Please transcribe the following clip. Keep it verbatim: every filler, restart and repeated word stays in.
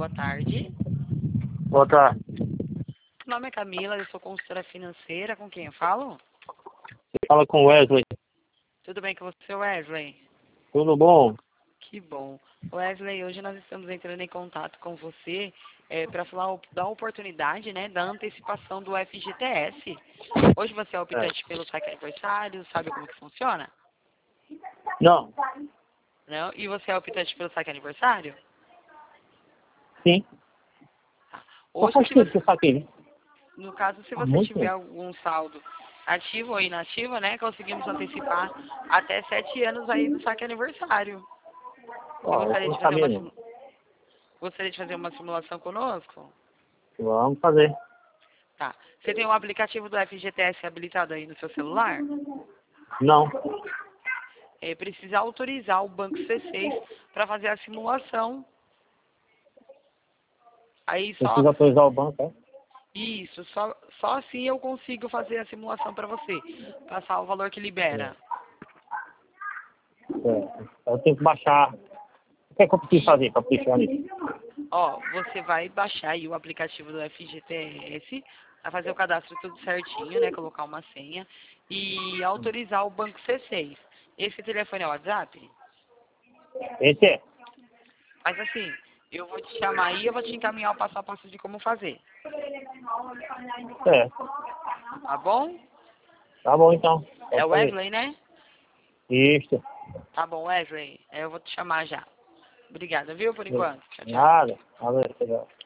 boa tarde. Boa tarde. Meu nome é Camila, eu sou consultora financeira. Com quem eu falo? Fala com Wesley. Tudo bem com você, Wesley? Tudo bom? Que bom. Wesley, hoje nós estamos entrando em contato com você é, para falar da oportunidade, né, da antecipação do F G T S. Hoje você é optante É. pelo saque aniversário, sabe como que funciona? Não. Não? E você é optante pelo saque aniversário? Sim. Só Hoje, faz se tempo que você, eu saquei. no caso, se Há você muito tiver tempo. algum saldo ativo ou inativo, né, conseguimos antecipar até sete anos aí do saque aniversário. Você Ó, eu gostaria de não fazer sabia uma, não. simu- gostaria de fazer uma simulação conosco? Vamos fazer. Tá. Você tem o aplicativo do F G T S habilitado aí no seu celular? Não. É, precisa autorizar o Banco C seis para fazer a simulação. Aí só Precisa autorizar o banco, é? isso, só, só assim eu consigo fazer a simulação para você, passar o valor que libera. É. Eu tenho que baixar. O que é que eu preciso fazer para puxar nisso? Ó, você vai baixar aí o aplicativo do F G T S, vai fazer o cadastro tudo certinho, né? Colocar uma senha e autorizar o Banco C seis. Esse telefone é o WhatsApp? Esse é. Mas assim, eu vou te chamar aí, eu vou te encaminhar o passo a passo de como fazer. É. Tá bom? Tá bom então. É Pode o fazer. Wesley, né? Isso. Tá bom, Wesley. É, eu vou te chamar já. Obrigada, viu, por enquanto. Tchau, tchau. Nada. Nada.